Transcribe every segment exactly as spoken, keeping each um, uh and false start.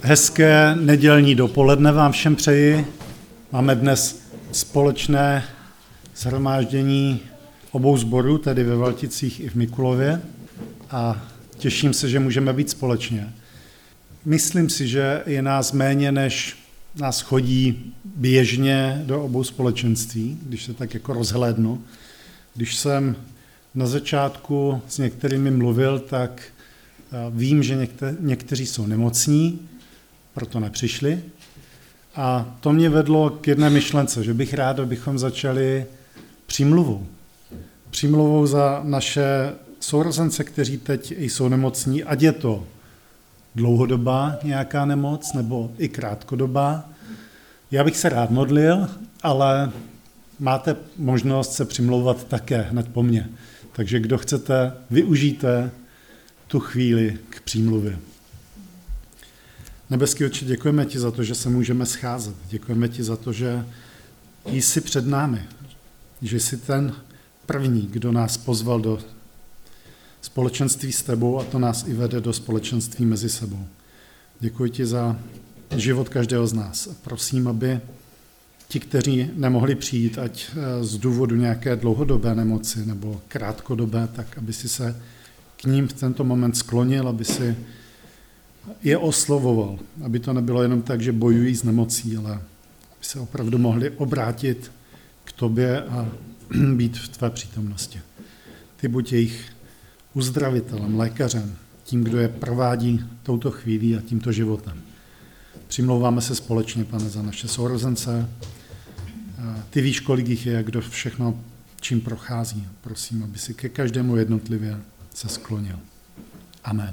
Hezké nedělní dopoledne vám všem přeji. Máme dnes společné shromáždění obou sborů, tedy ve Valticích i v Mikulově, a těším se, že můžeme být společně. Myslím si, že je nás méně, než nás chodí běžně do obou společenství, když se tak jako rozhlédnu. Když jsem na začátku s některými mluvil, tak vím, že někte- někteří jsou nemocní, proto nepřišli. A to mě vedlo k jedné myšlence, že bych rád, abychom začali přímluvou. Přímluvou za naše sourozence, kteří teď jsou nemocní, ať je to dlouhodobá nějaká nemoc, nebo i krátkodobá. Já bych se rád modlil, ale máte možnost se přimlouvat také hned po mně. Takže kdo chcete, využijte tu chvíli k přímluvě. Nebeský Otče, děkujeme ti za to, že se můžeme scházet. Děkujeme ti za to, že jsi před námi. Že jsi ten první, kdo nás pozval do společenství s tebou, a to nás i vede do společenství mezi sebou. Děkuji ti za život každého z nás. Prosím, aby ti, kteří nemohli přijít, ať z důvodu nějaké dlouhodobé nemoci nebo krátkodobé, tak aby si se k ním v tento moment sklonil, aby si je oslovoval, aby to nebylo jenom tak, že bojují s nemocí, ale aby se opravdu mohli obrátit k tobě a být v tvé přítomnosti. Ty buď jejich uzdravitelem, lékařem, tím, kdo je provádí touto chvílí a tímto životem. Přimlouváme se společně, Pane, za naše sourozence. Ty víš, kolik jich je, kdo všechno čím prochází. Prosím, aby si ke každému jednotlivě se sklonil. Amen.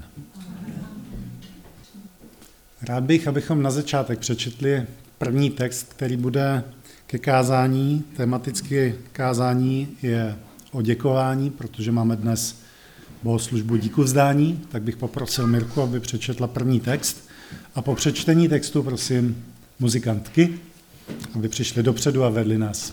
Rád bych, abychom na začátek přečetli první text, který bude ke kázání. Tematicky kázání je o děkování, protože máme dnes bohoslužbu díku vzdání, tak bych poprosil Mirku, aby přečetla první text. A po přečtení textu prosím muzikantky, aby přišli dopředu a vedli nás.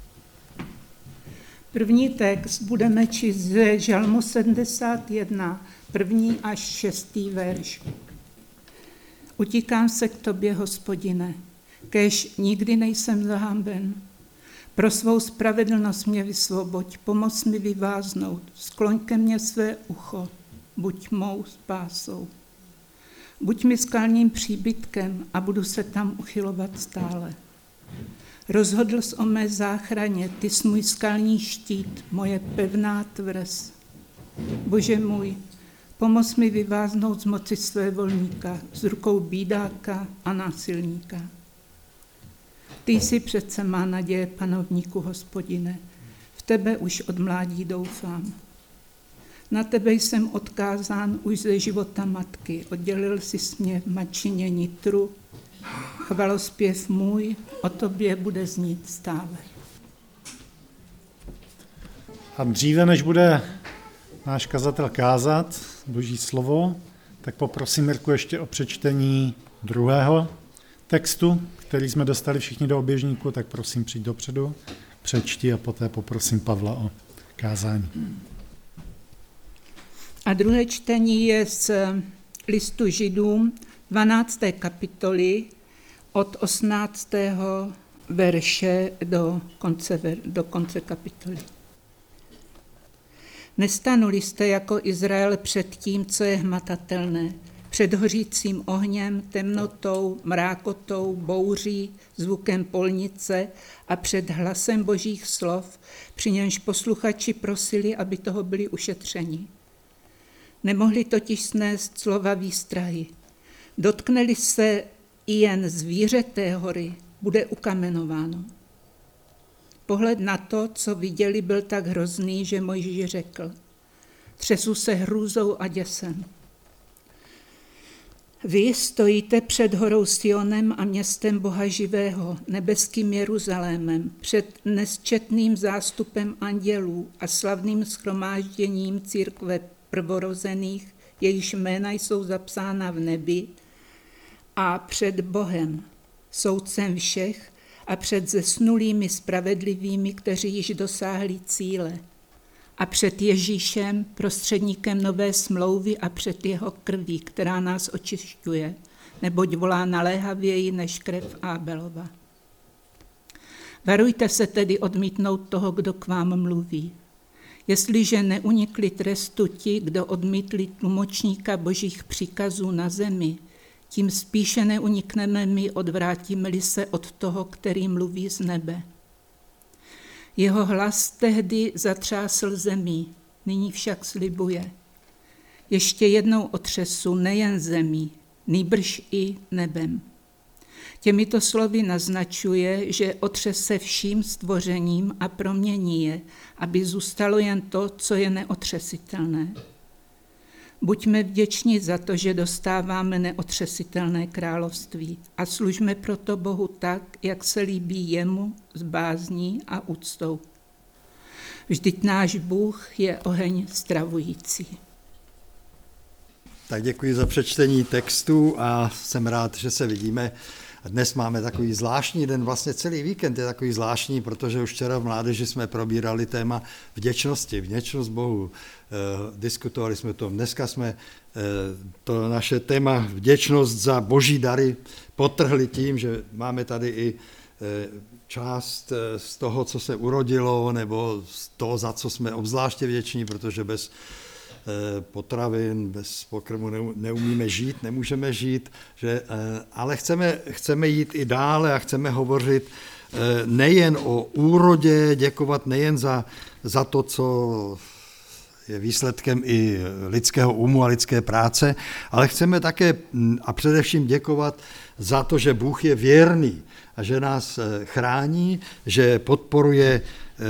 První text budeme číst ze Žalmu sedmdesát jedna, první až šestý verš. Utíkám se k tobě, Hospodine, kéž nikdy nejsem zahamben. Pro svou spravedlnost mě vysvoboď, pomoz mi vyváznout, skloň ke mně své ucho, buď mou spásou. Buď mi skalním příbytkem a budu se tam uchylovat stále. Rozhodl jsi o mé záchraně, ty jsi můj skalní štít, moje pevná tvrz. Bože můj, pomoz mi vyváznout z moci své volníka, z rukou bídáka a násilníka. Ty jsi přece má naděje, panovníku, Hospodine, v tebe už od mládí doufám. Na tebe jsem odkázán už ze života matky, oddělil jsi mě v matčině nitru, chvalospěv můj o tobě bude znít stále. A dříve, než bude náš kazatel kázat Boží slovo, tak poprosím Mirku ještě o přečtení druhého textu, který jsme dostali všichni do oběžníku, tak prosím přijď dopředu, přečti a poté poprosím Pavla o kázání. A druhé čtení je z listu Židům dvanácté kapitoly od osmnáctého verše do konce, do konce kapitoly. Nestanuli jste jako Izrael před tím, co je hmatatelné, před hořícím ohněm, temnotou, mrákotou, bouří, zvukem polnice a před hlasem božích slov, při němž posluchači prosili, aby toho byli ušetřeni. Nemohli totiž snést slova výstrahy. Dotkne-li se i jen zvířeté hory, bude ukamenováno. Pohled na to, co viděli, byl tak hrozný, že Mojžíš řekl: třesu se hrůzou a děsem. Vy stojíte před horou Sionem a městem Boha živého, nebeským Jeruzalémem, před nesčetným zástupem andělů a slavným shromážděním církve prvorozených, jejichž jména jsou zapsána v nebi, a před Bohem, soudcem všech, a před zesnulými spravedlivými, kteří již dosáhli cíle. a před Ježíšem, prostředníkem nové smlouvy a před jeho krví, která nás očišťuje, neboť volá naléhavěji než krev Ábelova. Varujte se tedy odmítnout toho, kdo k vám mluví. Jestliže neunikli trestu ti, kdo odmítli tlumočníka božích příkazů na zemi, tím spíše neunikneme my, odvrátíme-li se od toho, který mluví z nebe. Jeho hlas tehdy zatřásl zemí, nyní však slibuje. Ještě jednou otřesu nejen zemí, nýbrž i nebem. Těmito slovy naznačuje, že otřese vším stvořením a promění je, aby zůstalo jen to, co je neotřesitelné. Buďme vděční za to, že dostáváme neotřesitelné království a služme proto Bohu tak, jak se líbí jemu s bázní a úctou. Vždyť náš Bůh je oheň stravující. Tak děkuji za přečtení textu a jsem rád, že se vidíme. Dnes máme takový zvláštní den, vlastně celý víkend je takový zvláštní, protože už včera v mládeži jsme probírali téma vděčnosti, vděčnost Bohu. E, diskutovali jsme o tom, dneska jsme e, to naše téma vděčnost za boží dary podtrhli tím, že máme tady i e, část z toho, co se urodilo, nebo z toho, za co jsme obzvláště vděční, protože bez potravin, bez pokrmu neumíme žít, nemůžeme žít, že, ale chceme, chceme jít i dále a chceme hovořit nejen o úrodě, děkovat nejen za, za to, co je výsledkem i lidského umu a lidské práce, ale chceme také a především děkovat za to, že Bůh je věrný a že nás chrání, že podporuje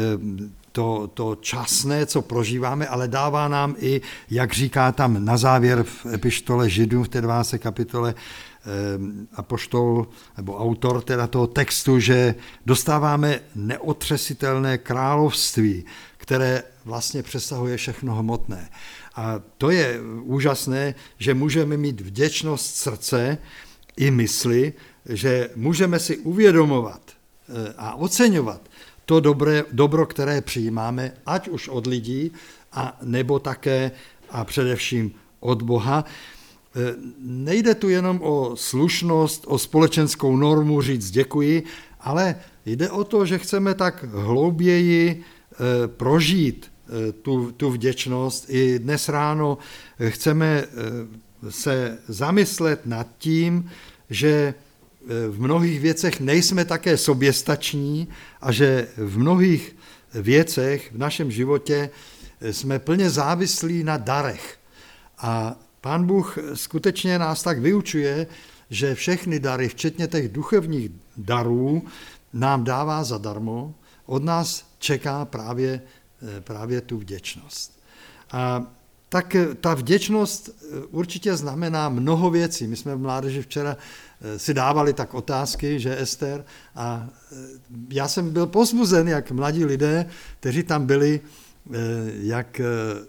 To, to časné, co prožíváme, ale dává nám i, jak říká tam na závěr v epištole Židům, v té dvacáté kapitole, eh, apoštol nebo autor teda toho textu, že dostáváme neotřesitelné království, které vlastně přesahuje všechno hmotné. A to je úžasné, že můžeme mít vděčnost srdce i mysli, že můžeme si uvědomovat eh, a oceňovat to dobré, dobro, které přijímáme, ať už od lidí, a nebo také a především od Boha. Nejde tu jenom o slušnost, o společenskou normu říct děkuji, ale jde o to, že chceme tak hlouběji prožít tu, tu vděčnost. I dnes ráno chceme se zamyslet nad tím, že v mnohých věcech nejsme také soběstační a že v mnohých věcech v našem životě jsme plně závislí na darech. A Pán Bůh skutečně nás tak vyučuje, že všechny dary, včetně těch duchovních darů, nám dává zadarmo, od nás čeká právě, právě tu vděčnost. A tak ta vděčnost určitě znamená mnoho věcí. My jsme v mládeži včera si dávali tak otázky, že Ester, a já jsem byl povzbuzen, jak mladí lidé, kteří tam byli, jak,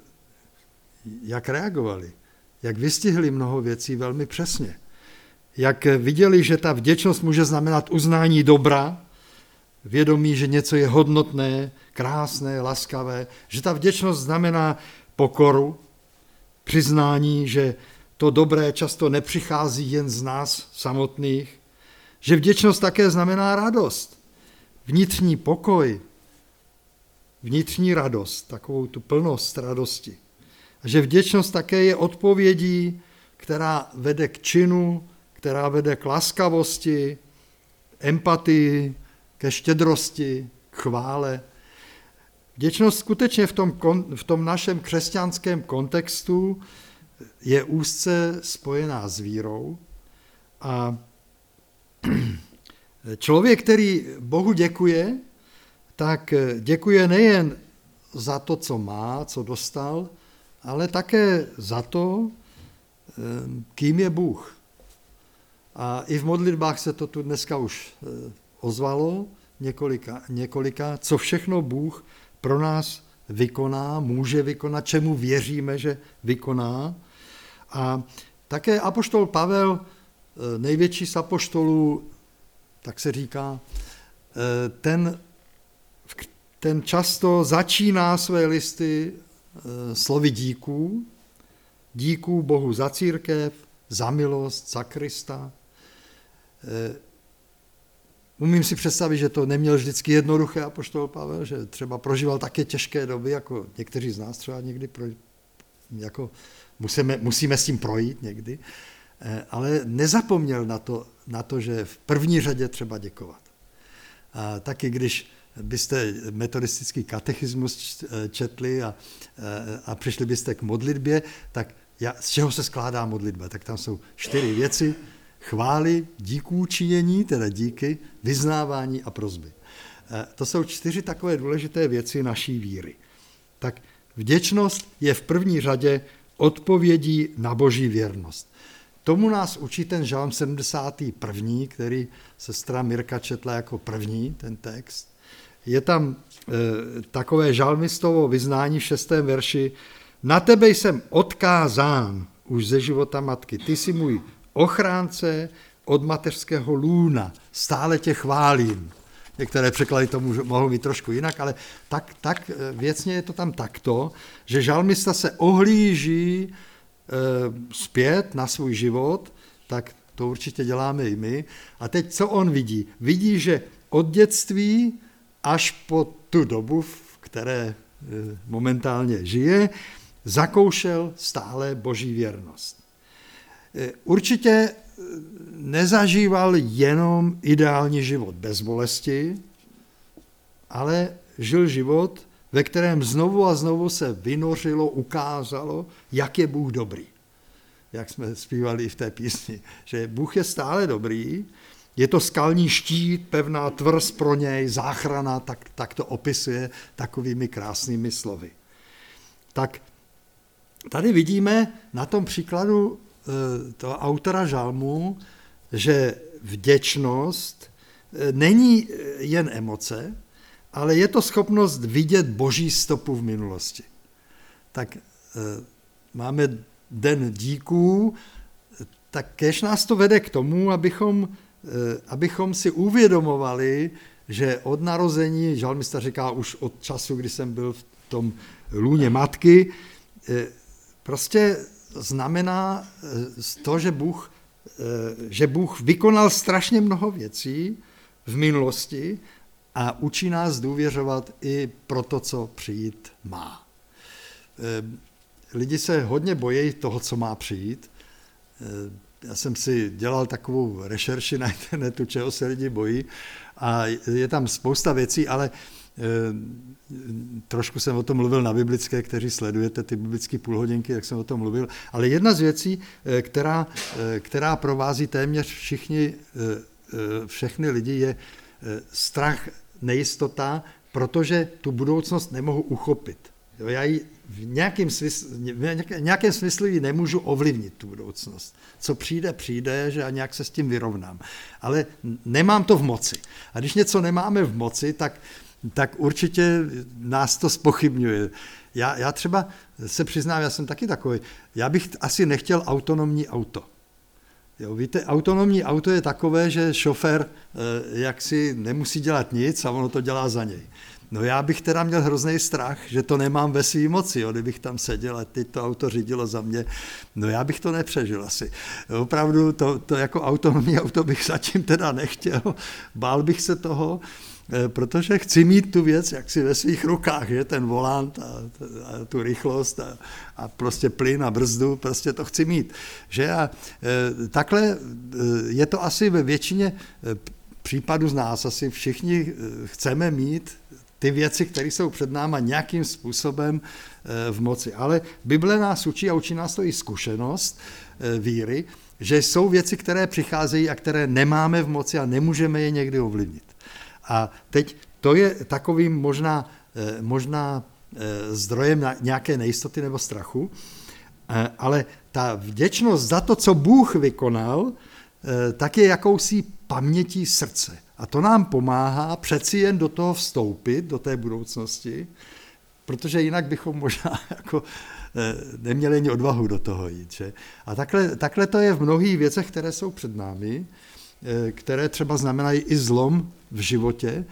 jak reagovali, jak vystihli mnoho věcí velmi přesně. Jak viděli, že ta vděčnost může znamenat uznání dobra, vědomí, že něco je hodnotné, krásné, laskavé, že ta vděčnost znamená pokoru, přiznání, že to dobré často nepřichází jen z nás samotných, že vděčnost také znamená radost, vnitřní pokoj, vnitřní radost, takovou tu plnost radosti. A že vděčnost také je odpovědí, která vede k činu, která vede k laskavosti, empatii, ke štědrosti, k chvále. Vděčnost skutečně v tom, v tom našem křesťanském kontextu je úzce spojená s vírou a člověk, který Bohu děkuje, tak děkuje nejen za to, co má, co dostal, ale také za to, kým je Bůh. A i v modlitbách se to tu dneska už ozvalo několika, několika, co všechno Bůh pro nás vykoná, může vykonat, čemu věříme, že vykoná. A také apoštol Pavel, největší z apoštolů, tak se říká, ten ten často začíná své listy slovy díků, díků Bohu za církev, za milost, za Krista. Umím si představit, že to neměl vždycky jednoduché apoštol Pavel, že třeba prožíval také těžké doby, jako někteří z nás třeba někdy pro, jako musíme, musíme s tím projít někdy, ale nezapomněl na to, na to, že v první řadě třeba děkovat. A taky když byste metodistický katechismus četli a, a přišli byste k modlitbě, tak já, z čeho se skládá modlitba? Tak tam jsou čtyři věci. Chvály, díků činění, teda díky, vyznávání a prosby. To jsou čtyři takové důležité věci naší víry. Tak vděčnost je v první řadě odpovědí na Boží věrnost. Tomu nás učí ten žalm sedmdesátý první, který sestra Mirka četla jako první, ten text. Je tam e, takové žalmistovo vyznání v šestém verši. Na tebe jsem odkázán už ze života matky. Ty jsi můj ochránce od mateřského lůna. Stále tě chválím. Některé překlady to mohou mít trošku jinak, ale tak, tak věcně je to tam takto, že žalmista se ohlíží e, zpět na svůj život, tak to určitě děláme i my. A teď co on vidí? Vidí, že od dětství až po tu dobu, v které e, momentálně žije, zakoušel stále Boží věrnost. E, určitě nezažíval jenom ideální život bez bolesti, ale žil život, ve kterém znovu a znovu se vynořilo, ukázalo, jak je Bůh dobrý. Jak jsme zpívali i v té písni, že Bůh je stále dobrý, je to skalní štít, pevná tvrz pro něj, záchrana, tak, tak to opisuje takovými krásnými slovy. Tak tady vidíme na tom příkladu toho autora žalmu, že vděčnost není jen emoce, ale je to schopnost vidět Boží stopu v minulosti. Tak máme den díků, tak kéž nás to vede k tomu, abychom, abychom si uvědomovali, že od narození, žalmista říká už od času, kdy jsem byl v tom lůně matky, prostě znamená to, že Bůh, že Bůh vykonal strašně mnoho věcí v minulosti a učí nás důvěřovat i pro to, co přijít má. Lidi se hodně bojí toho, co má přijít. Já jsem si dělal takovou rešerši na internetu, čeho se lidi bojí a je tam spousta věcí, ale trošku jsem o tom mluvil na biblické, kteří sledujete ty biblické půlhodinky, jak jsem o tom mluvil, ale jedna z věcí, která, která provází téměř všichni, všechny lidi, je strach, nejistota, protože tu budoucnost nemohu uchopit. Já ji v nějakém smyslu, v nějakém smyslu ji nemůžu ovlivnit, tu budoucnost. Co přijde, přijde, že já nějak se s tím vyrovnám. Ale nemám to v moci. A když něco nemáme v moci, tak tak určitě nás to zpochybňuje. Já, já třeba se přiznám, já jsem taky takový, já bych asi nechtěl autonomní auto. Jo, víte, autonomní auto je takové, že šofér eh, jaksi nemusí dělat nic a ono to dělá za něj. No já bych teda měl hrozný strach, že to nemám ve své moci, jo, kdybych tam seděl a teď to auto řídilo za mě, no já bych to nepřežil asi. Opravdu to, to jako autonomní auto bych zatím teda nechtěl, bál bych se toho, protože chci mít tu věc jaksi ve svých rukách, že ten volant a, a tu rychlost a, a prostě plyn a brzdu, prostě to chci mít. Že a, e, takhle je to asi ve většině případů z nás, asi všichni chceme mít ty věci, které jsou před náma nějakým způsobem e, v moci. Ale Bible nás učí a učí nás to i zkušenost e, víry, že jsou věci, které přicházejí a které nemáme v moci a nemůžeme je někdy ovlivnit. A teď to je takovým možná, možná zdrojem nějaké nejistoty nebo strachu, ale ta vděčnost za to, co Bůh vykonal, tak je jakousi pamětí srdce. A to nám pomáhá přeci jen do toho vstoupit, do té budoucnosti, protože jinak bychom možná jako neměli ani odvahu do toho jít. Že? A takhle, takhle to je v mnohých věcech, které jsou před námi, které třeba znamenají i zlom v životě,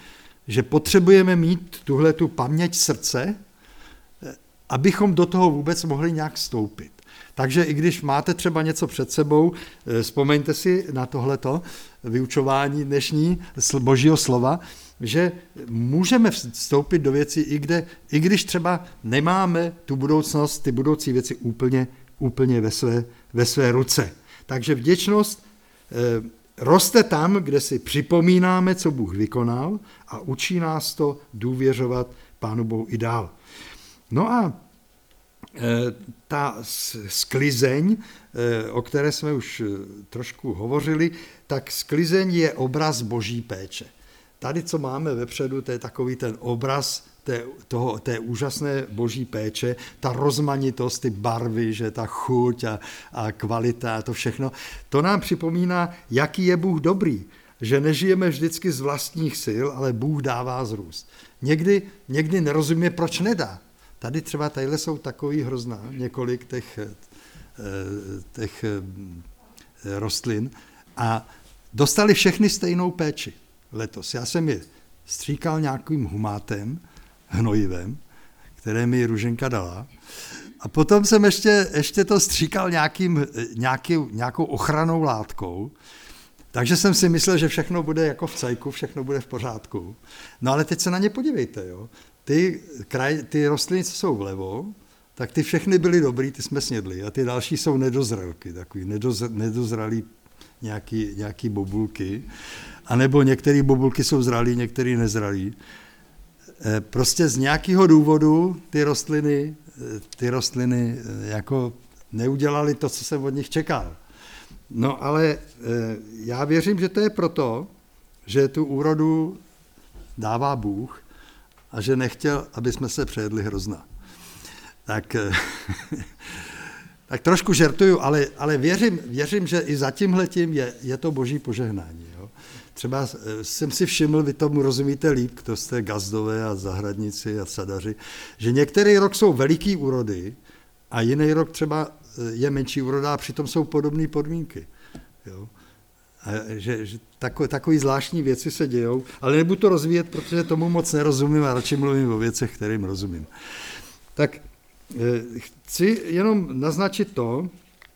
že potřebujeme mít tuhle tu paměť srdce, abychom do toho vůbec mohli nějak vstoupit. Takže i když máte třeba něco před sebou, vzpomeňte si na tohleto vyučování dnešní Božího slova, že můžeme vstoupit do věcí, i, kde, i když třeba nemáme tu budoucnost, ty budoucí věci úplně, úplně ve, své, ve své ruce. Takže vděčnost eh, roste tam, kde si připomínáme, co Bůh vykonal a učí nás to důvěřovat Pánu Bohu i dál. No a e, ta sklizeň, e, o které jsme už trošku hovořili, tak sklizeň je obraz Boží péče. Tady, co máme vepředu, to je takový ten obraz té, toho, té úžasné Boží péče, ta rozmanitost, ty barvy, že ta chuť a, a kvalita a to všechno, to nám připomíná, jaký je Bůh dobrý, že nežijeme vždycky z vlastních sil, ale Bůh dává zrůst. Někdy, někdy nerozumíme, proč nedá. Tady třeba tadyhle jsou takový hrozná, několik těch, těch rostlin a dostali všechny stejnou péči letos. Já jsem je stříkal nějakým humátem, hnojivem, které mi Ruženka dala a potom jsem ještě, ještě to stříkal nějakým, nějaký, nějakou ochrannou látkou, takže jsem si myslel, že všechno bude jako v cajku, všechno bude v pořádku. No ale teď se na ně podívejte, jo. Ty, kraj, ty rostliny, co jsou vlevo, tak ty všechny byly dobrý, ty jsme snědli a ty další jsou nedozralky, takový nedoz, nedozralý nějaký, nějaký bobulky, anebo některé bobulky jsou zralý, některé nezralý. E, prostě z nějakého důvodu ty rostliny, ty rostliny jako neudělaly to, co jsem od nich čekal. No ale e, já věřím, že to je proto, že tu úrodu dává Bůh a že nechtěl, aby jsme se přejedli hrozna. Tak, tak trošku žertuju, ale, ale věřím, věřím, že i za tímhletím je, je to Boží požehnání. Jo. Třeba jsem si všiml, vy tomu rozumíte líp, kdo jste gazdové a zahradníci a sadaři, že některý rok jsou veliký úrody a jiný rok třeba je menší úroda a přitom jsou podobné podmínky. Jo. A že, že takové, takové zvláštní věci se dějou, ale nebudu to rozvíjet, protože tomu moc nerozumím a radši mluvím o věcech, kterým rozumím. Tak chci jenom naznačit to,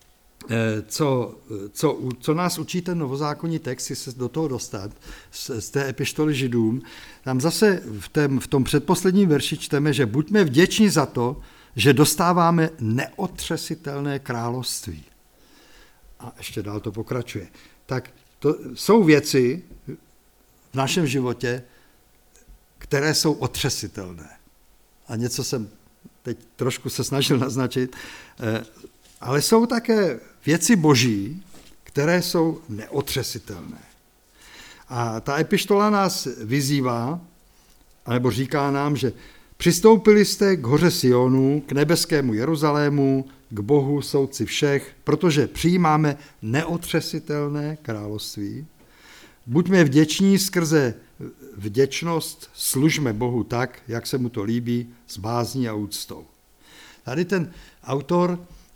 co, co, co nás učí ten novozákonní text, si se do toho dostat, z, z té epištoly Židům. Tam zase v, tém, v tom předposledním verši čteme, že buďme vděční za to, že dostáváme neotřesitelné království. A ještě dál to pokračuje. Tak to jsou věci v našem životě, které jsou otřesitelné. A něco jsem teď trošku se snažil naznačit, ale jsou také věci boží, které jsou neotřesitelné. A ta epištola nás vyzývá, anebo říká nám, že přistoupili jste k hoře Sionu, k nebeskému Jeruzalému, k Bohu, soudci všech, protože přijímáme neotřesitelné království. Buďme vděční skrze vděčnost, služme Bohu tak, jak se mu to líbí, s bázní a úctou. Tady ten autor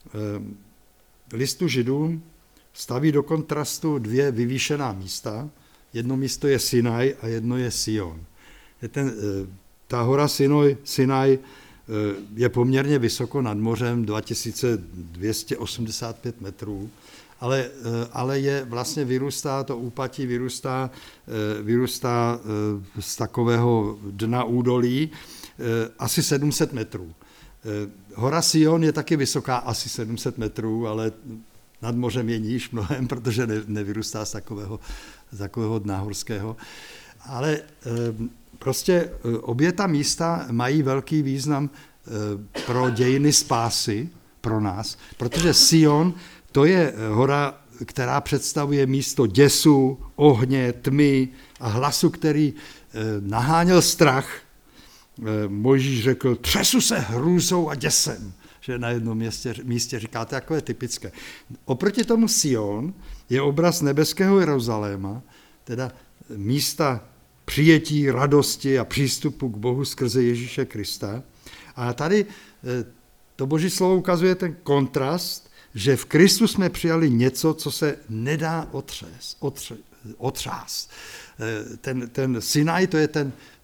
eh, listu Židům staví do kontrastu dvě vyvýšená místa. Jedno místo je Sinaj a jedno je Sion. Je ten, eh, ta hora Sinoj, Sinaj je poměrně vysoko nad mořem, dva tisíce dvě stě osmdesát pět metrů, ale, ale je vlastně vyrůstá, to úpatí vyrůstá, vyrůstá z takového dna údolí asi sedm set metrů. Hora Sion je taky vysoká asi sedm set metrů, ale nad mořem je níž mnohem, protože ne, nevyrůstá z takového, z takového dna horského. Ale prostě obě ta místa mají velký význam pro dějiny spásy, pro nás, protože Sion to je hora, která představuje místo děsu, ohně, tmy a hlasu, který naháněl strach. Mojžíš řekl, třesu se hrůzou a děsem, že na jednom místě, místě říká, to je takové typické. Oproti tomu Sion je obraz nebeského Jeruzaléma, teda místa přijetí, radosti a přístupu k Bohu skrze Ježíše Krista. A tady to Boží slovo ukazuje ten kontrast, že v Kristu jsme přijali něco, co se nedá otřes, otře, otřás. Ten, ten Sinaj, to je ten,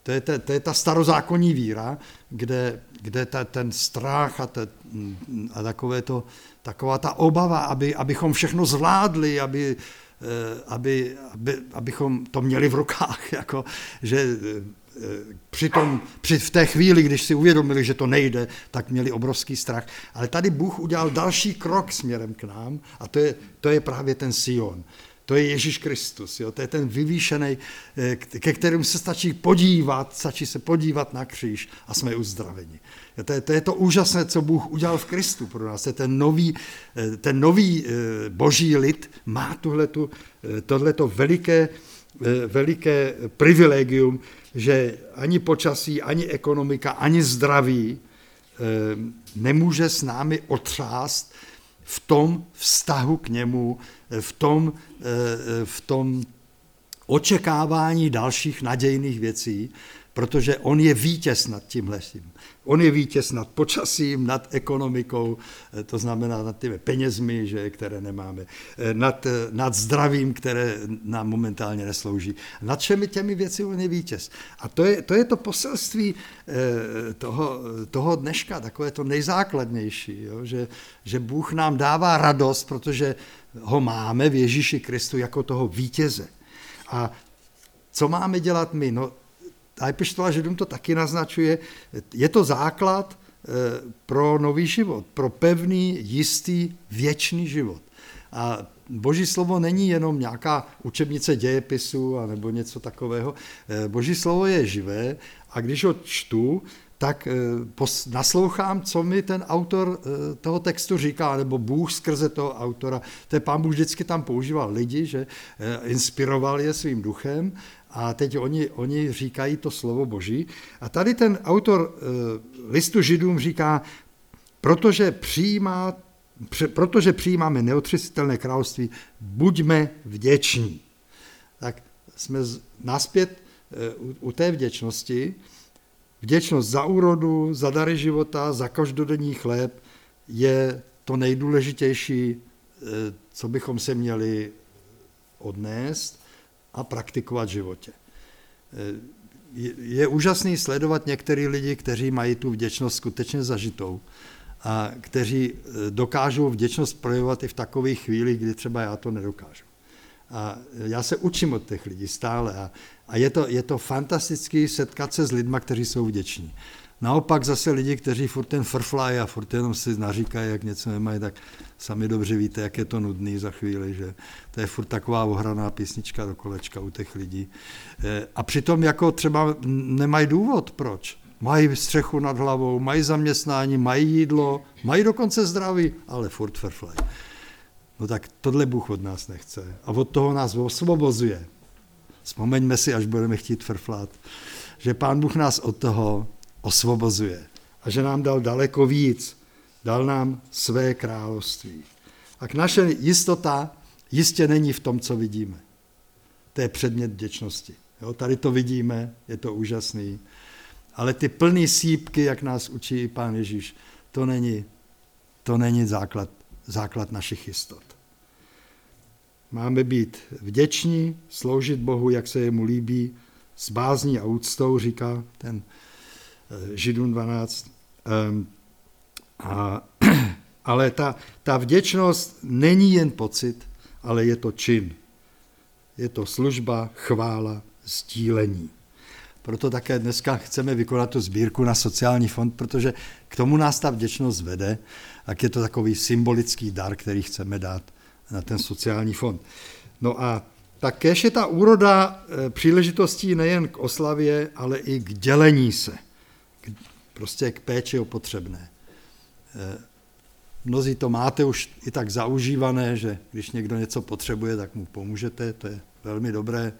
To je, ta, to je ta starozákonní víra, kde, kde ta, ten strach a, ta, a takové to, taková ta obava, aby, abychom všechno zvládli, aby, aby, aby, abychom to měli v rukách. Jako, že při tom, při, v té chvíli, když si uvědomili, že to nejde, tak měli obrovský strach. Ale tady Bůh udělal další krok směrem k nám a to je, to je právě ten Sion. To je Ježíš Kristus, jo? To je ten vyvýšený, ke kterému se stačí podívat, stačí se podívat na kříž a jsme uzdraveni. To je, to je to úžasné, co Bůh udělal v Kristu pro nás. Je ten nový, ten nový boží lid má tuhletu, tohleto veliké, veliké privilegium, že ani počasí, ani ekonomika, ani zdraví nemůže s námi otřást v tom vztahu k němu, v tom, v tom očekávání dalších nadějných věcí, protože on je vítěz nad tímhletím. On je vítěz nad počasím, nad ekonomikou, to znamená nad těmi penězmi, že, které nemáme, nad, nad zdravím, které nám momentálně neslouží. Nad všemi těmi věci on je vítěz. A to je to, je to poselství toho, toho dneška, takové to nejzákladnější, jo? Že, že Bůh nám dává radost, protože ho máme v Ježíši Kristu jako toho vítěze. A co máme dělat my? No, a epištola Židům to taky naznačuje, je to základ pro nový život, pro pevný, jistý, věčný život. A Boží slovo není jenom nějaká učebnice dějepisu nebo něco takového. Boží slovo je živé a když ho čtu, tak naslouchám, co mi ten autor toho textu říká, nebo Bůh skrze toho autora. To je Pán Bůh vždycky tam používal lidi, že inspiroval je svým duchem a teď oni, oni říkají to slovo Boží. A tady ten autor listu Židům říká, protože, přijímá, protože přijímáme neotřesitelné království, buďme vděční. Tak jsme naspět u té vděčnosti. Vděčnost za úrodu, za dary života, za každodenní chléb je to nejdůležitější, co bychom se měli odnést a praktikovat v životě. Je úžasný sledovat některé lidi, kteří mají tu vděčnost skutečně zažitou a kteří dokážou vděčnost projevovat i v takových chvílích, kdy třeba já to nedokážu. A já se učím od těch lidí stále a, a je, to, je to fantastický setkat se s lidma, kteří jsou vděční. Naopak zase lidi, kteří furt ten frflají a furt jenom si naříkají, jak něco nemají, tak sami dobře víte, jak je to nudný za chvíli, že to je furt taková ohraná písnička do kolečka u těch lidí. A přitom jako třeba nemají důvod, proč. Mají střechu nad hlavou, mají zaměstnání, mají jídlo, mají dokonce zdraví, ale furt frflají. No tak tohle Bůh od nás nechce a od toho nás osvobozuje. Vzpomeňme si, až budeme chtít frflat, že Pán Bůh nás od toho osvobozuje a že nám dal daleko víc, dal nám své království. A naše jistota jistě není v tom, co vidíme. To je předmět vděčnosti. Jo, tady to vidíme, je to úžasný, ale ty plný sýpky, jak nás učí Pán Ježíš, to není, to není základ, základ našich jistot. Máme být vděční, sloužit Bohu, jak se jemu líbí, s bázní a úctou, říká ten Židům dvanáct. Um, a, ale ta, ta vděčnost není jen pocit, ale je to čin. Je to služba, chvála, sdílení. Proto také dneska chceme vykonat tu sbírku na sociální fond, protože k tomu nás ta vděčnost vede, tak je to takový symbolický dar, který chceme dát na ten sociální fond. No a tak kéž je ta úroda příležitostí nejen k oslavě, ale i k dělení se. K, prostě k péči o potřebné. Mnozí to máte už i tak zaužívané, že když někdo něco potřebuje, tak mu pomůžete, to je velmi dobré.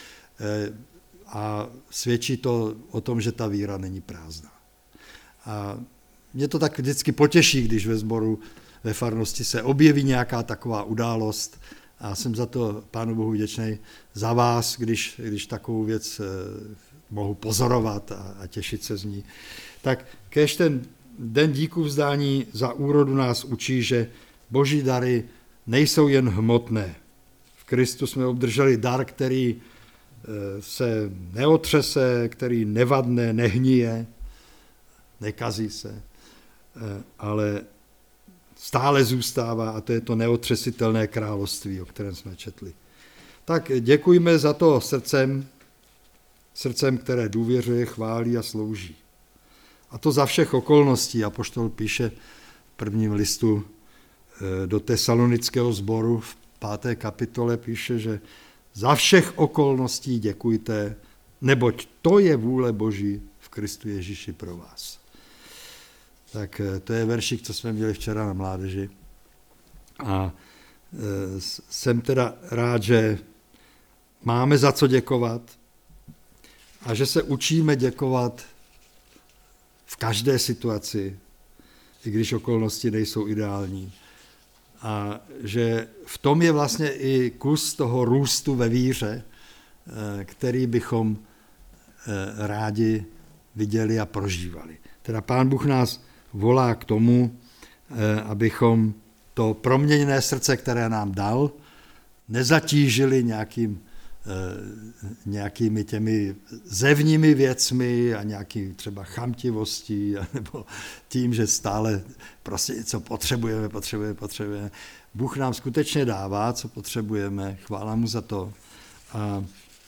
A svědčí to o tom, že ta víra není prázdná. A mě to tak vždycky potěší, když ve sboru, ve farnosti se objeví nějaká taková událost a jsem za to Pánu Bohu vděčný za vás, když, když takovou věc mohu pozorovat a, a těšit se z ní. Tak kéž ten den díku vzdání za úrodu nás učí, že boží dary nejsou jen hmotné. V Kristu jsme obdrželi dar, který se neotřese, který nevadne, nehnije, nekazí se, ale stále zůstává a to je to neotřesitelné království, o kterém jsme četli. Tak děkujme za to srdcem, srdcem, které důvěřuje, chválí a slouží. A to za všech okolností. Apoštol píše v prvním listu do tesalonického sboru v páté kapitole, píše, že za všech okolností děkujte, neboť to je vůle Boží v Kristu Ježíši pro vás. Tak to je veršik, co jsme měli včera na mládeži. A jsem teda rád, že máme za co děkovat a že se učíme děkovat v každé situaci, i když okolnosti nejsou ideální. A že v tom je vlastně i kus toho růstu ve víře, který bychom rádi viděli a prožívali. Teda Pán Bůh nás volá k tomu, abychom to proměněné srdce, které nám dal, nezatížili nějakým, nějakými těmi zevními věcmi a nějaký třeba chamtivostí, nebo tím, že stále prostě něco potřebujeme, potřebujeme, potřebujeme. Bůh nám skutečně dává, co potřebujeme, chvála mu za to. A,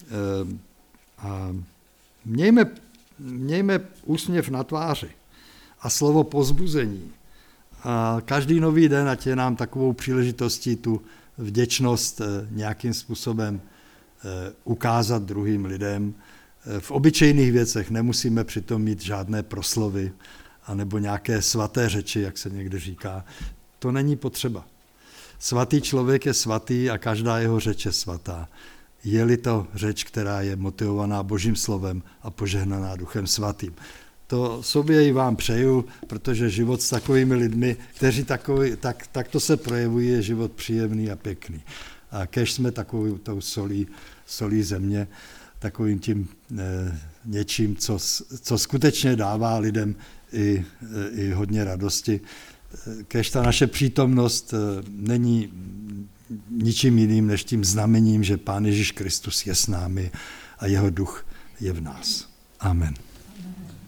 a mějme, mějme úsměv na tváři a slovo povzbuzení. A každý nový den, ať je nám takovou příležitostí tu vděčnost nějakým způsobem ukázat druhým lidem. V obyčejných věcech nemusíme přitom mít žádné proslovy anebo nějaké svaté řeči, jak se někdy říká. To není potřeba. Svatý člověk je svatý a každá jeho řeč je svatá. Je-li to řeč, která je motivovaná Božím slovem a požehnaná Duchem svatým. To sobě i vám přeju, protože život s takovými lidmi, kteří takový, tak, tak to se projevují, je život příjemný a pěkný. A kež jsme takovou tou solí, solí země, takovým tím e, něčím, co, co skutečně dává lidem i, i hodně radosti. Kež ta naše přítomnost e, není ničím jiným, než tím znamením, že Pán Ježíš Kristus je s námi a jeho duch je v nás. Amen.